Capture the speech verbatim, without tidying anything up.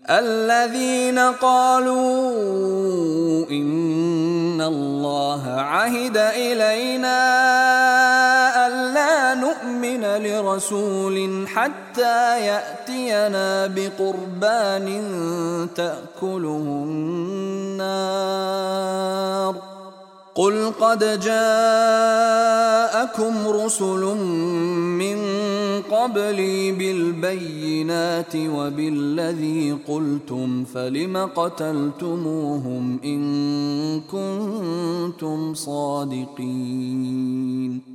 الذين قالوا إن الله عهد إلينا ألا نؤمن لرسول حتى يأتينا بقربان تأكله النار قل قد جاءكم رسل من قبلي بالبينات وبالذي قلتم فلم قتلتموهم إن كنتم صادقين